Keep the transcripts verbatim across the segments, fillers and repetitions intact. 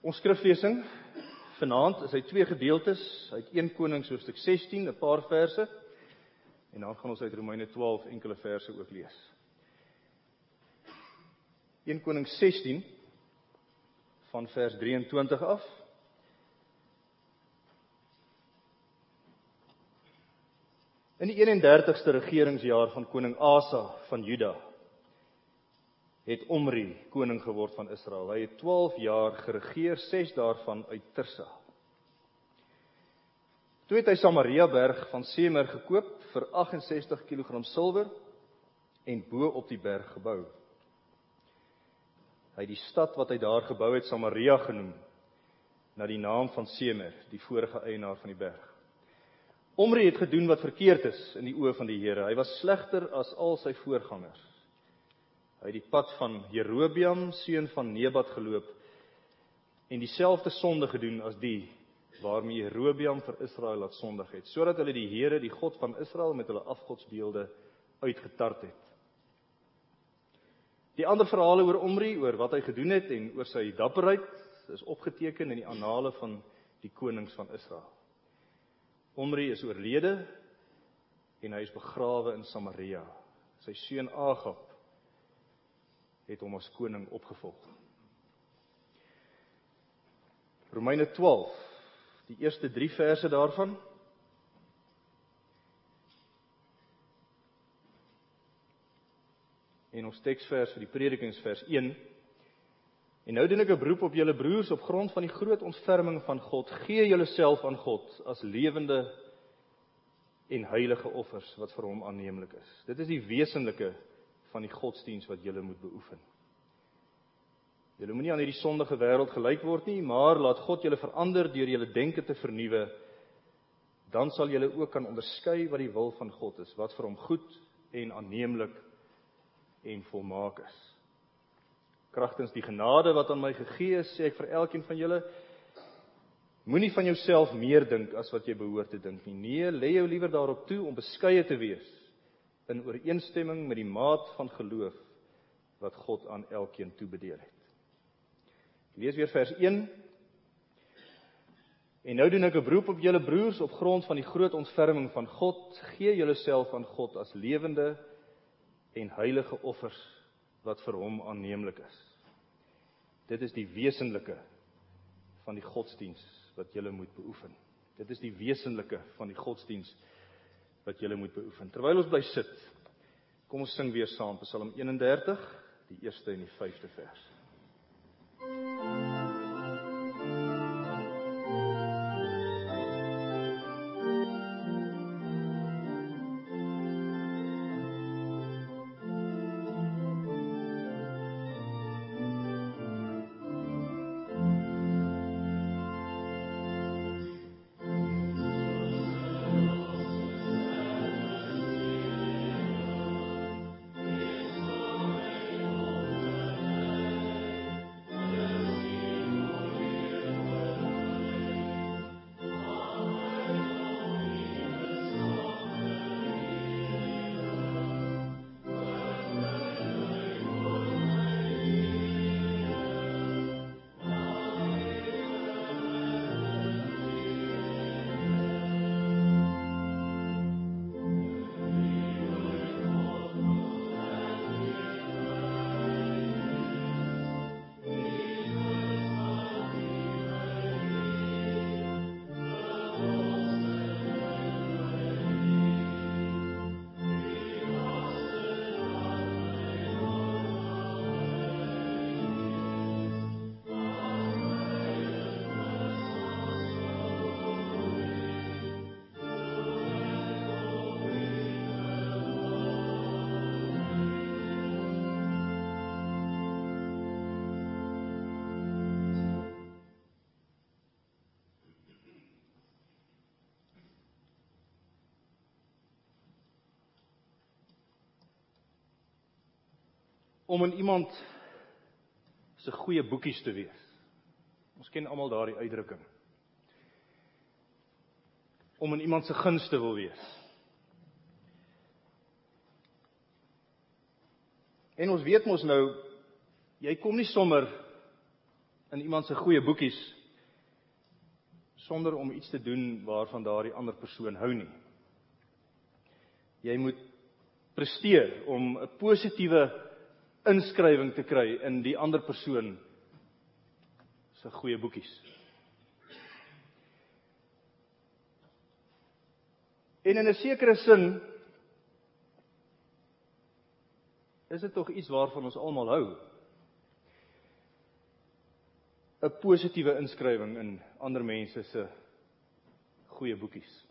Ons skriflesing vanaand is uit twee gedeeltes, uit Eerste Konings hoofstuk sestien, 'n paar verse, en dan gaan ons uit Romeine twaalf enkele verse ook lees. Eerste Konings sestien, van vers drieëntwintig af. In die eenendertigste regeringsjaar van koning Asa van Juda, het Omri koning geword van Israel. Hy het twaalf jaar geregeer, ses daarvan uit Tirsa. Toe het hy Samaria berg van Semer gekoop vir agt en sestig kilogram silwer en bo op die berg gebou. Hy het die stad wat hy daar gebou het Samaria genoem, na die naam van Semer, die vorige eienaar van die berg. Omri het gedoen wat verkeerd is in die oë van die Here. Hy was slegter as al sy voorgangers. Hy het die pad van Jerobeam, seun van Nebat, geloop en dieselfde sonde gedoen as die waarmee Jerobeam vir Israel laat sondig het, sodat hulle die Here, die God van Israel, met hulle afgodsbeelde uitgetart het. Die ander verhale oor Omri, oor wat hy gedoen het en oor sy dapperheid, is opgeteken in die annale van die konings van Israel. Omri is oorlede en hy is begrawe in Samaria. Sy seun Agab het hom as koning opgevolg. Romeine twaalf, die eerste drie verse daarvan. En ons teksvers vir die predikings vers een. En nou doen ek 'n beroep op julle broers op grond van die groot ontferming van God. Gee julleself aan God as lewende en heilige offers wat vir hom aanneemlik is. Dit is die wesenlike van die godsdiens wat julle moet beoefen. Julle moenie aan hierdie sondige wêreld gelyk word nie, maar laat God julle verander deur julle denke te vernuwe. Dan sal julle ook kan onderskei wat die wil van God is, wat vir hom goed en aanneemlik en volmaak is. Kragtens die genade wat aan my gegee is, sê ek vir elkeen van julle, moenie van jouself meer dink as wat jy behoort te dink nie. Nee, lê jou liewer daarop toe om beskeie te wees, in ooreenstemming met die maat van geloof wat God aan elkeen toebedeel het. Lees weer vers een. En nou doen ek 'n beroep op julle broers op grond van die groot ontferming van God. Gee julleself aan God as lewende en heilige offers wat vir hom aanneemlik is. Dit is die wesenlike van die godsdiens wat julle moet beoefen. Dit is die wesenlike van die godsdiens wat julle moet beoefen. Terwyl ons bly sit, kom ons sing weer saam Psalm eenendertig, die eerste en die vyfde vers. Om in iemand se goeie boekies te wees. Ons ken almal daardie uitdrukking. Om in iemand se guns te wil wees. En ons weet mos nou, jy kom nie sommer in iemand se goeie boekies sonder om iets te doen waarvan daardie ander persoon hou nie. Jy moet presteer om 'n positiewe inskrywing te kry in die ander persoon se goeie boekies. En in 'n sekere sin is dit tog iets waarvan ons almal hou. 'n Positiewe inskrywing in ander mense se goeie boekies.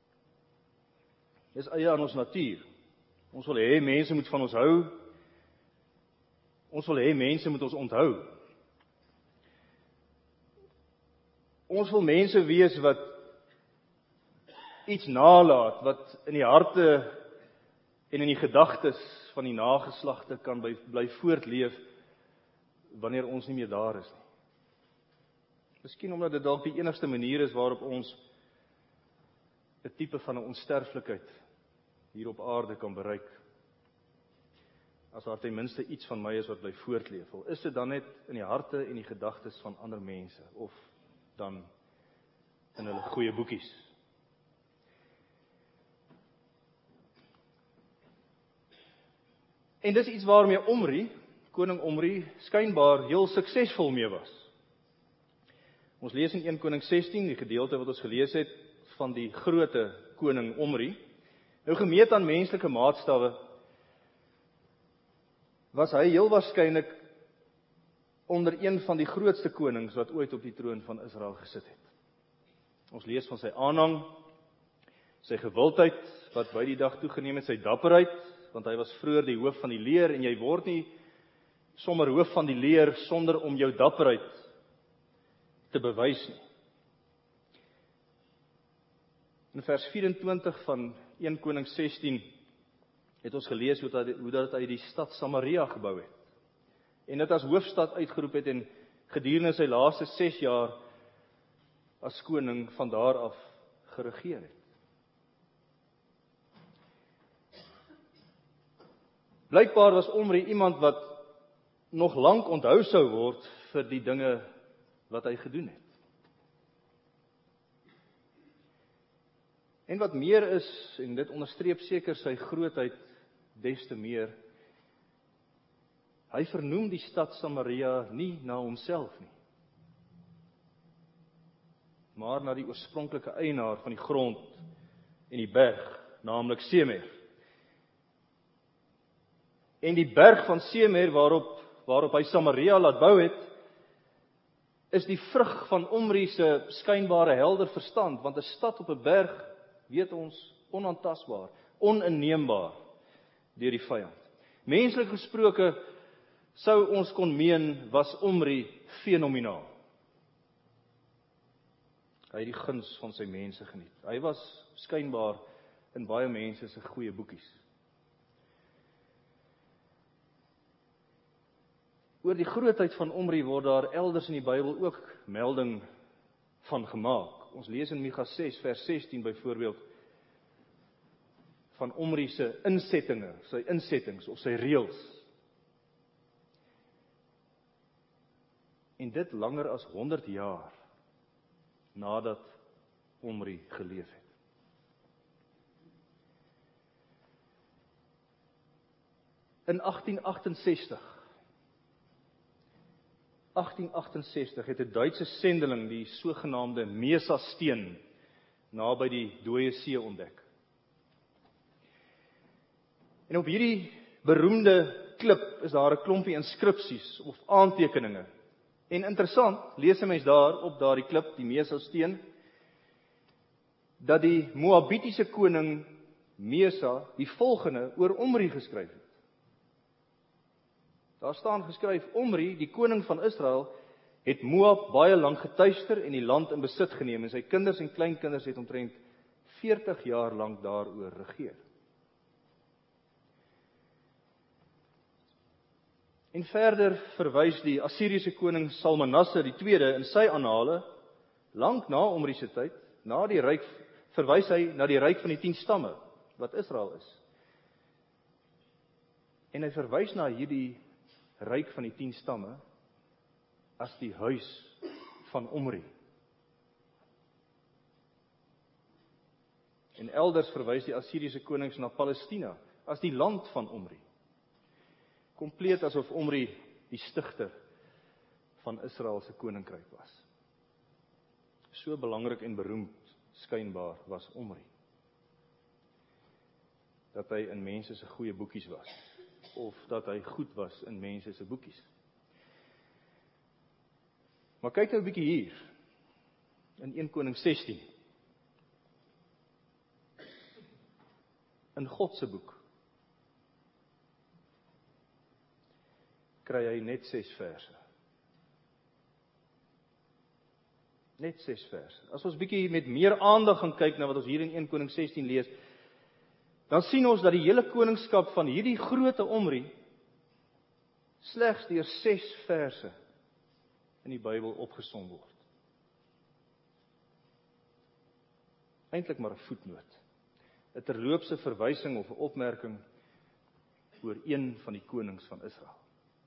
Dis eie aan ons natuur. Ons wil hê mense moet van ons hou. Ons wil hê mense moet ons onthou. Ons wil mense wees wat iets nalaat, wat in die harte en in die gedagtes van die nageslagte kan bly, bly voortleef wanneer ons nie meer daar is nie. Miskien omdat dit dalk die enigste manier is waarop ons 'n tipe van 'n onsterflikheid hier op aarde kan bereik. As daar ten minste iets van my is wat bly voortleef. Is dit dan net in die harte en die gedagtes van ander mense of dan in hulle goeie boekies? En dis iets waarmee Omri, koning Omri, skynbaar heel suksesvol mee was. Ons lees in Eerste Konings sestien, die gedeelte wat ons gelees het, van die groote koning Omri. Nou gemeet aan menslike maatstawwe, was hy heel waarskynlik onder een van die grootste konings wat ooit op die troon van Israel gesit het. Ons lees van sy aanhang, sy gewildheid, wat by die dag toegeneem het, sy dapperheid, want hy was vroeër die hoof van die leer, en jy word nie sommer hoof van die leer sonder om jou dapperheid te bewys nie. In vers vyf-en-twintig van Eerste Konings sestien het ons gelees hoe dat, hoe dat hy die stad Samaria gebou het. En dit as hoofstad uitgeroep het en gedurende sy laaste ses jaar as koning van daar af geregeer het. Blykbaar was Omri iemand wat nog lank onthou sou word vir die dinge wat hy gedoen het. En wat meer is, en dit onderstreep seker sy grootheid des te meer, hy vernoem die stad Samaria nie na homself nie, maar na die oorspronklike eienaar van die grond en die berg, naamlik Semer. En die berg van Semer waarop, waarop hy Samaria laat bou het, is die vrug van Omri se skynbare helder verstand, want 'n stad op 'n berg, weet ons, onaantastbaar, oninneembaar deur die vyand. Menslik gesproke sou ons kon meen, was Omri fenomenaal. Hy het die guns van sy mense geniet. Hy was skynbaar in baie mense se goeie boekies. Oor die grootheid van Omri word daar elders in die Bybel ook melding van gemaak. Ons lees in Micha ses vers sestien byvoorbeeld van Omri se insettinge, sy insettings of sy reëls. En dit langer as honderd jaar nadat Omri geleef het. In agtien agt-en-sestig agtien agt-en-sestig het 'n Duitse sendeling die sogenaamde Mesa-steen naby die Dooie See ontdek. En op hierdie beroemde klip is daar 'n klompie inskripsies of aantekeninge. En interessant, lees 'n mens daar op daardie klip, die Mesa-steen, dat die Moabitiese koning Mesa die volgende oor Omri geskryf het. Daar staan geskryf, Omri, die koning van Israel, het Moab baie lank getuister en die land in besit geneem, en sy kinders en kleinkinders het omtrent veertig jaar lank daaroor regeer. En verder verwys die Assiriese koning Salmanasse die tweede in sy annale, lank na Omri se tyd, na die ryk, verwys hy na die ryk van die tien stamme, wat Israel is. En hy verwys na hierdie ryk van die tien stamme, as die huis van Omri. En elders verwys die Assiriese konings na Palestina as die land van Omri. Kompleet asof Omri die stigter van Israel se koninkryk was. So belangrik en beroemd skynbaar was Omri, dat hy in mense se goeie boekies was, of dat hy goed was in mense se boekies. Maar kyk nou 'n bietjie hier, in Eerste Konings sestien. In God se boek kry hy net ses verse. Net ses verse. As ons bietjie met meer aandag gaan kyk na wat ons hier in Eerste Konings sestien lees, dan sien ons dat die hele koningskap van hierdie groote Omri slegs deur ses verse in die Bybel opgesom word. Eintlik maar 'n voetnoot. 'n Terloopse verwysing of 'n opmerking oor een van die konings van Israel.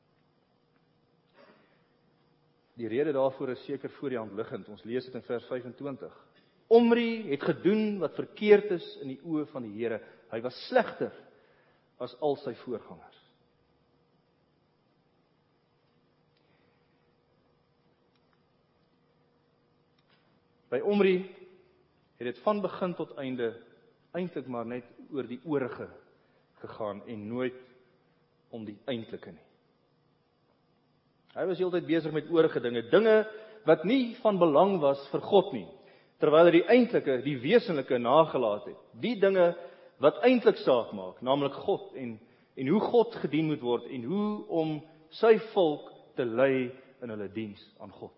Die rede daarvoor is seker voor die hand liggend. Ons lees dit in vers vyf-en-twintig. Omri het gedoen wat verkeerd is in die oë van die Here. Hy was slegter as al sy voorgangers. By Omri het dit van begin tot einde eintlik maar net oor die oorige gegaan en nooit om die eintlike nie. Hy was heeltyd besig met oorige dinge, dinge wat nie van belang was vir God nie, terwyl hy die eintlike, die wesenlike nagelaat het. Die dinge wat eintlik saak maak, naamlik God en en hoe God gedien moet word en hoe om sy volk te lei in hulle diens aan God.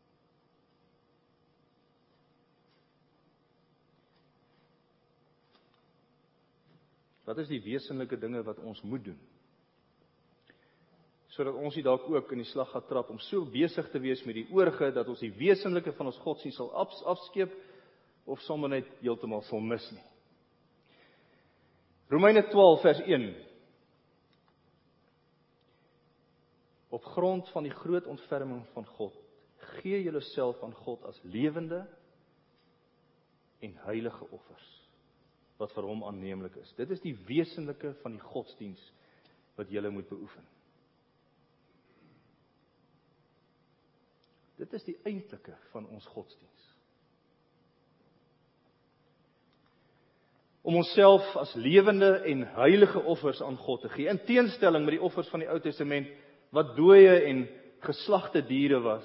Wat is die wesenlike dinge wat ons moet doen? Sodat ons nie dalk ook in die slag gaan trap om so besig te wees met die oorige, dat ons die wesenlike van ons godsdienst sal af, afskeep, of sommer net heeltemal sal mis nie. Romeine twaalf vers een. Op grond van die groot ontferming van God, gee julleself aan God as lewende en heilige offers, wat vir hom aanneemlik is. Dit is die wesenlike van die godsdienst wat julle moet beoefen. Dit is die eintlike van ons godsdienst. Om onsself as lewende en heilige offers aan God te gee, in teenstelling met die offers van die Ou Testament, wat dooie en geslagte diere was,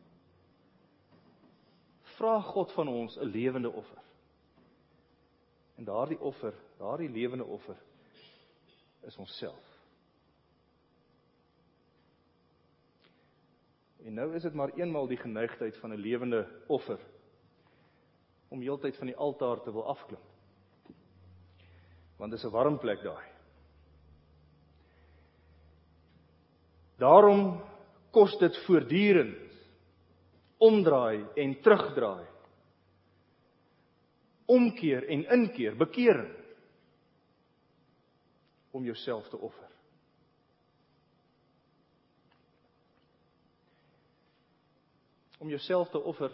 vra God van ons 'n lewende offer. En daardie offer, daardie lewende offer, is onsself. En nou is dit maar eenmal die geneigtheid van 'n lewende offer, om heeltyd van die altaar te wil afklim. Want dit is 'n warm plek daai. Daarom kos dit voortdurend omdraai en terugdraai, omkeer en inkeer, bekering, om jouself te offer. Om jouself te offer,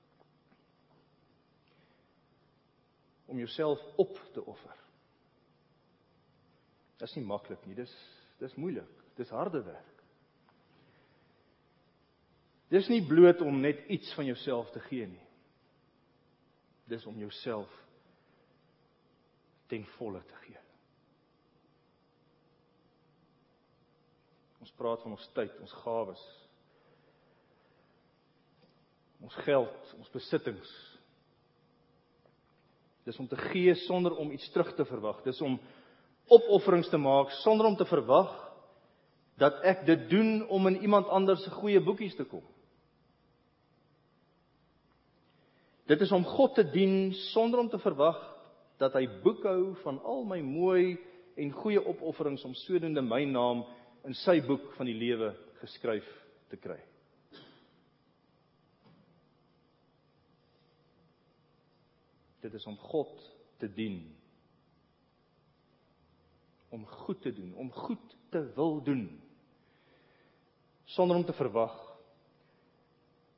om jouself op te offer. Dit is nie maklik nie, dis, dis moeilik, dis harde werk. Dis nie bloot om net iets van jouself te gee nie. Dis om jouself ten volle te gee. Ons praat van ons tyd, ons gawes, ons geld, ons besittings. Dis om te gee sonder om iets terug te verwag. Dis om opofferings te maak sonder om te verwag dat ek dit doen om in iemand anders se goeie boekies te kom. Dit is om God te dien sonder om te verwag dat hy boekhou van al my mooi en goeie opofferings om sodoende my naam in sy boek van die lewe geskryf te kry. Dit is om God te dien. Om goed te doen, om goed te wil doen. Sonder om te verwag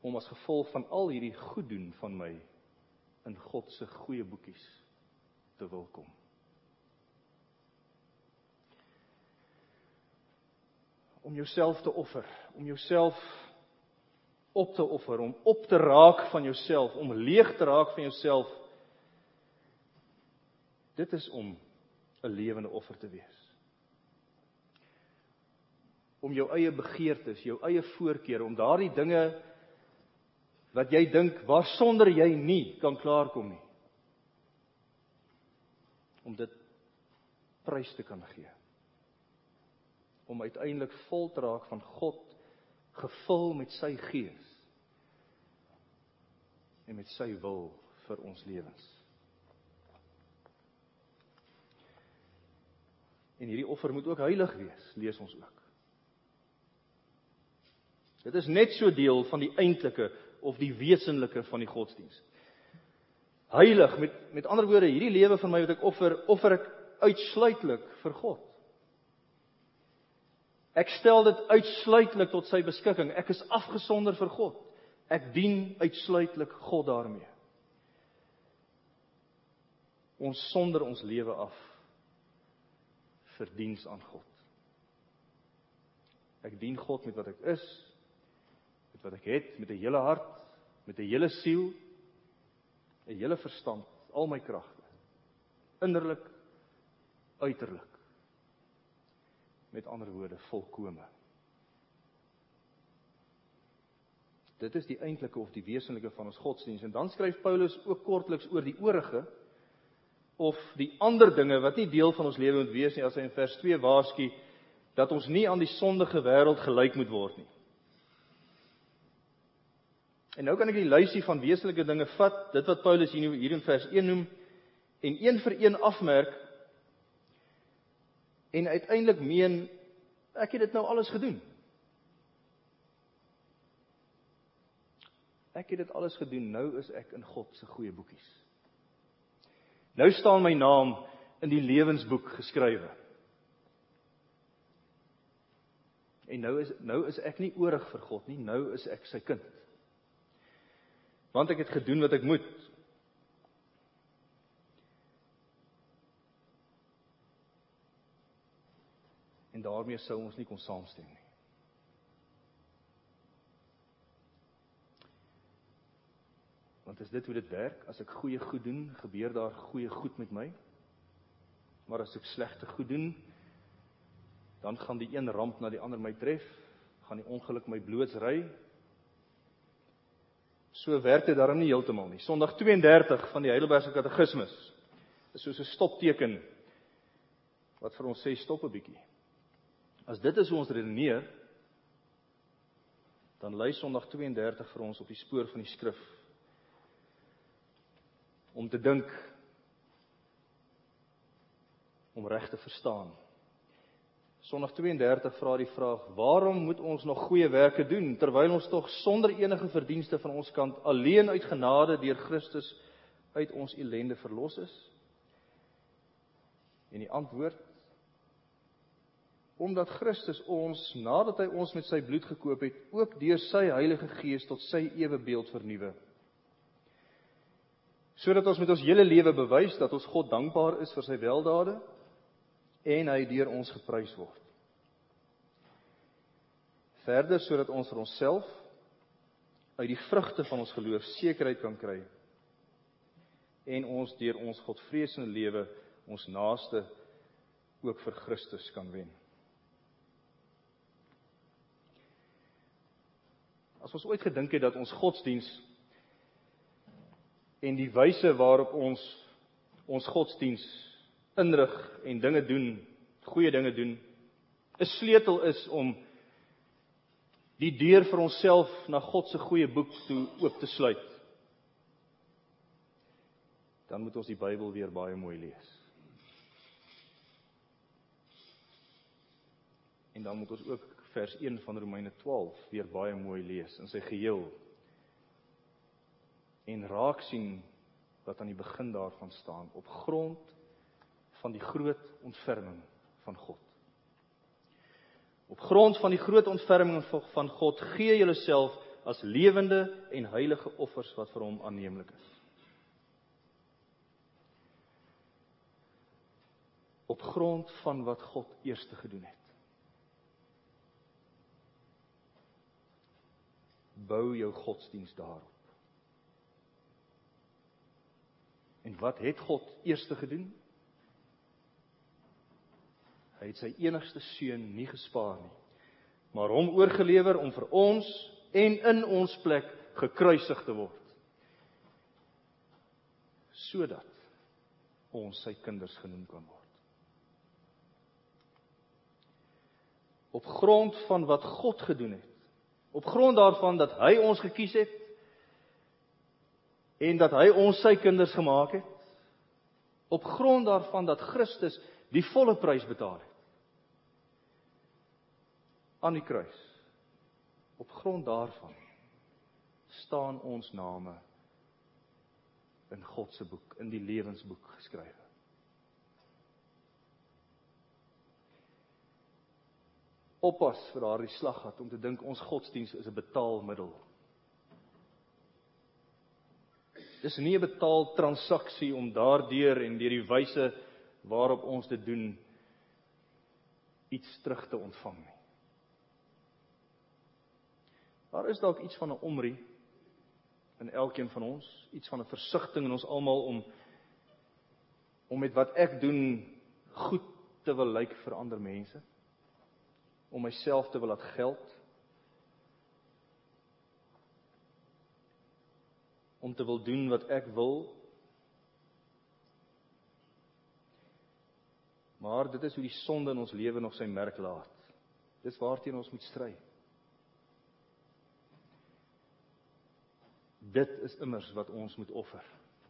om as gevolg van al hierdie goed doen van my in God se goeie boekies te wil kom. Om jouself te offer, om jouself op te offer, om op te raak van jouself, om leeg te raak van jouself. Dit is om 'n lewende offer te wees. Om jou eie begeertes, jou eie voorkeure, om daardie dinge wat jy dink waarsonder jy nie kan klaarkom nie, om dit prys te kan gee. Om uiteindelik vol te raak van God, gevul met sy gees en met sy wil vir ons lewens. En hierdie offer moet ook heilig wees, lees ons ook. Dit is net so deel van die eintlike of die wesenlike van die godsdiens. Heilig, met, met ander woorde, hierdie lewe van my wat ek offer, offer ek uitsluitlik vir God. Ek stel dit uitsluitlik tot sy beskikking. Ek is afgesonder vir God. Ek dien uitsluitlik God daarmee. Ons sonder ons lewe af vir diens aan God. Ek dien God met wat ek is, met wat ek het, met 'n hele hart, met 'n hele siel, 'n hele verstand, al my kragte, innerlik, uiterlik. Met ander woorde, volkome. Dit is die eintlike of die wesenlike van ons godsdiens. En dan skryf Paulus ook kortliks oor die oorige, of die ander dinge wat nie deel van ons lewe moet wees nie, as hy in vers twee waarsku, dat ons nie aan die sondige wêreld gelyk moet word nie. En nou kan ek die lysie van wesenlike dinge vat, dit wat Paulus hier, hier in vers een noem, en een vir een afmerk, en uiteindelik meen, ek het dit nou alles gedoen. Ek het dit alles gedoen, nou is ek in God se goeie boekies. Nou staan my naam in die lewensboek geskrywe. En nou is, nou is ek nie oorig vir God nie, nou is ek sy kind. Want ek het gedoen wat ek moet. En daarmee sou ons nie kon saamstem nie. Want is dit hoe dit werk? As ek goeie goed doen, gebeur daar goeie goed met my. Maar as ek slegte goed doen, dan gaan die een ramp na die ander my tref, gaan die ongeluk my blootsry. So werk dit daarom nie heeltemal nie. Sondag twee en dertig van die Heidelbergse Katekismus is soos 'n stopteken wat vir ons sê stop 'n bietjie. As dit is hoe ons redeneer, dan lei Sondag twee en dertig vir ons op die spoor van die skrif om te dink, om reg te verstaan. Sondag twee en dertig vra die vraag, waarom moet ons nog goeie werke doen, terwyl ons toch sonder enige verdienste van ons kant, alleen uit genade deur Christus uit ons ellende verlos is? En die antwoord, omdat Christus ons, nadat hy ons met sy bloed gekoop het, ook deur sy Heilige Gees tot sy ewebeeld vernuwe. Sodat ons met ons hele lewe bewys dat ons God dankbaar is vir sy weldade en hy deur ons geprys word. Verder, sodat ons vir onsself uit die vrugte van ons geloof sekerheid kan kry en ons deur ons godvreesende lewe ons naaste ook vir Christus kan wen. As ons ooit gedink het dat ons godsdiens en die wyse waarop ons ons godsdiens inrig en dinge doen, goeie dinge doen, 'n sleutel is om die deur vir onsself na God se goeie boek toe oop te sluit, dan moet ons die Bybel weer baie mooi lees. En dan moet ons ook vers een van Romeine twaalf weer baie mooi lees in sy geheel en raak sien wat aan die begin daarvan staan, op grond van die groot ontferming van God. Op grond van die groot ontferming van God, gee julleself as lewende en heilige offers wat vir hom aanneemlik is. Op grond van wat God eerste gedoen het. Bou jou godsdienst daarop. En wat het God eerste gedoen? Hy het sy enigste seun nie gespaar nie, maar hom oorgelewer om vir ons en in ons plek gekruisig te word, sodat ons sy kinders genoem kan word. Op grond van wat God gedoen het, op grond daarvan dat hy ons gekies het, en dat hy ons sy kinders gemaak het, op grond daarvan dat Christus die volle prys betaal het, aan die kruis, op grond daarvan, staan ons name in God se boek, in die lewensboek geskrywe. Oppas vir daardie slaggat om te dink ons godsdienst is 'n betaalmiddel. Dis nie 'n betaaltransaksie om daardeur en deur die wyse waarop ons dit doen, iets terug te ontvang nie. Daar is dalk iets van 'n omrie in elkeen van ons, iets van 'n versigtiging in ons almal om om met wat ek doen goed te wil lyk vir ander mense, om myself te wil laat geld, om te wil doen wat ek wil. Maar dit is hoe die sonde in ons lewe nog sy merk laat. Dis waarteen ons moet stry. Dit is immers wat ons moet offer.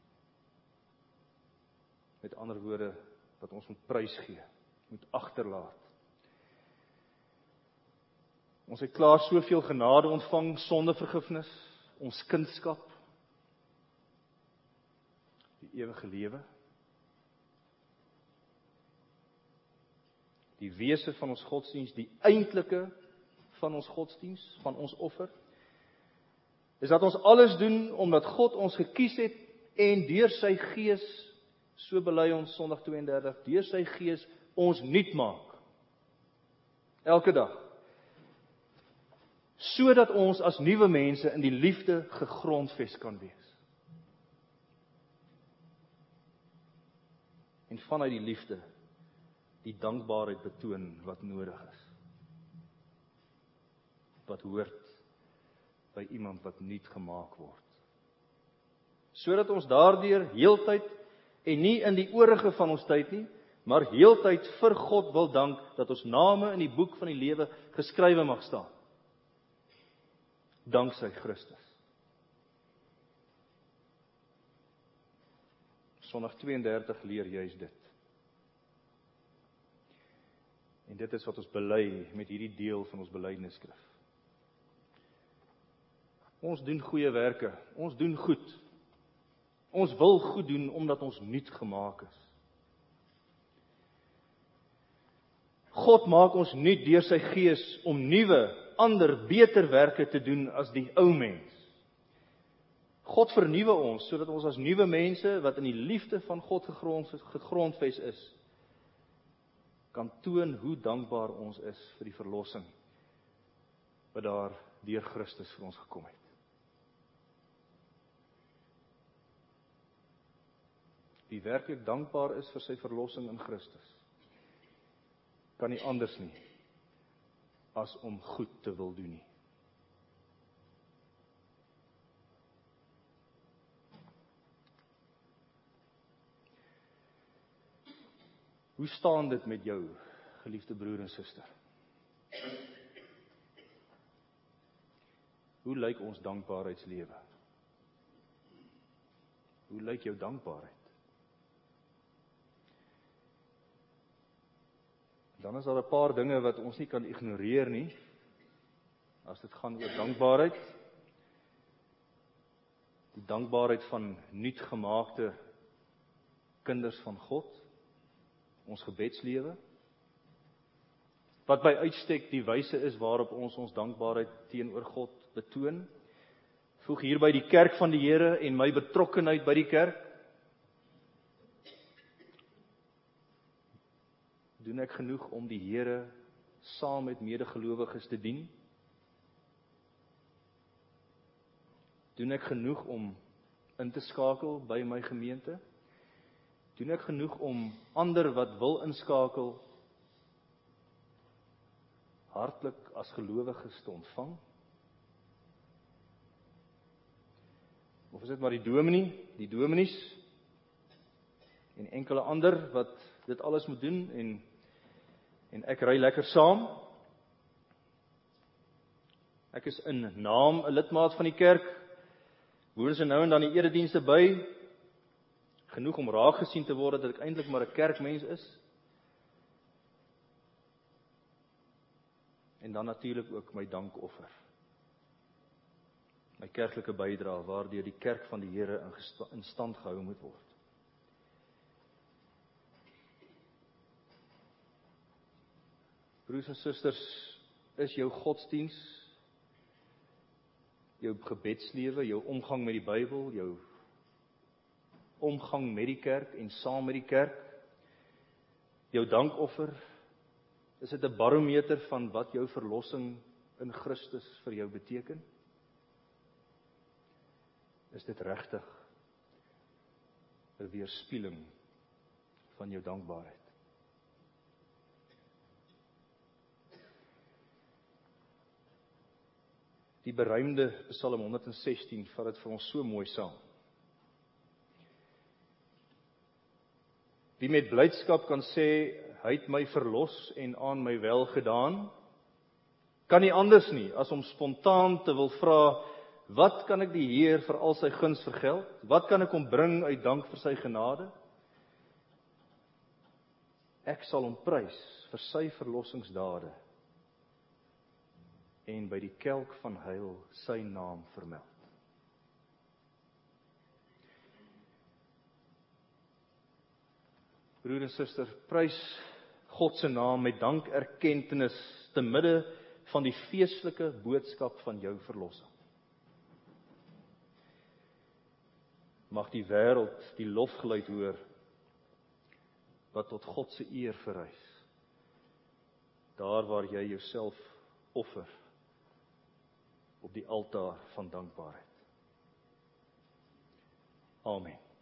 Met ander woorde, wat ons moet prys gee, moet agterlaat. Ons het klaar soveel genade ontvang, sondevergifnis, ons kindskap, die ewige lewe, die wese van ons godsdienst, die eintlike van ons godsdienst, van ons offer, is dat ons alles doen omdat God ons gekies het en deur sy gees, so bely ons Sondag twee en dertig, deur sy gees ons nuut maak. Elke dag. Sodat ons as nuwe mense in die liefde gegrondves kan wees. En vanuit die liefde die dankbaarheid betoon wat nodig is. Wat hoort by iemand wat nuut gemaak word. Sodat ons daardeur heeltyd en nie in die oorige van ons tyd nie, maar heeltyd vir God wil dank dat ons name in die boek van die lewe geskrywe mag staan. Danksy Christus. Sondag twee en dertig leer juis dit. En dit is wat ons bely met hierdie deel van ons belydenisskrif. Ons doen goeie werke, ons doen goed. Ons wil goed doen omdat ons nuut gemaak is. God maak ons nuut deur sy gees om nuwe, ander, beter werke te doen as die ou mens. God vernuwe ons, sodat ons as nuwe mense, wat in die liefde van God gegrond, gegrondves is, kan toon hoe dankbaar ons is vir die verlossing, wat daar deur Christus vir ons gekom het. Wie werklik dankbaar is vir sy verlossing in Christus, kan nie anders nie, as om goed te wil doen nie. Hoe staan dit met jou, geliefde broer en suster? Hoe lyk ons dankbaarheidslewe? Hoe lyk jou dankbaarheid? Dan is daar 'n paar dinge wat ons nie kan ignoreer nie, as dit gaan oor dankbaarheid. Die dankbaarheid van nuutgemaakte kinders van God, ons gebedslewe, wat by uitstek die wyse is waarop ons ons dankbaarheid teenoor God betoon, Voeg hierby die kerk van die Here en my betrokkenheid by die kerk. Doen ek genoeg om die Here saam met medegelowiges te dien? Doen ek genoeg om in te skakel by my gemeente? Doen ek genoeg om ander wat wil inskakel hartlik as gelowiges te ontvang? Of is dit maar die dominee, die dominees en enkele ander wat dit alles moet doen en en ek ry lekker saam? Ek is in naam 'n lidmaat van die kerk, woon se nou en dan die eredienste by, genoeg om raak gesien te word dat ek eintlik maar 'n kerkmens is. En dan natuurlik ook my dankoffer. My kerklike bydrae waardeur die kerk van die Here in stand gehou moet word. Broers en susters, is jou godsdiens, jou gebedslewe, jou omgang met die Bybel, jou omgang met die kerk en saam met die kerk, jou dankoffer, is dit 'n barometer van wat jou verlossing in Christus vir jou beteken? Is dit regtig 'n weerspieëling van jou dankbaarheid? Die beruimde Psalm honderd en sestien vat dit vir ons so mooi saam. Wie met blydskap kan sê, hy het my verlos en aan my wel gedaan, kan nie anders nie as om spontaan te wil vra, wat kan ek die Heer vir al sy guns vergeld? Wat kan ek hom bring uit dank vir sy genade? Ek sal hom prys vir sy verlossingsdade en by die kelk van heil sy naam vermeld. Broer en suster, prys God se naam met dankerkentenis te midde van die feestelike boodskap van jou verlossing. Mag die wêreld die lofgeluid hoor wat tot God se eer verrys, daar waar jy jouself offer op die altaar van dankbaarheid. Amen.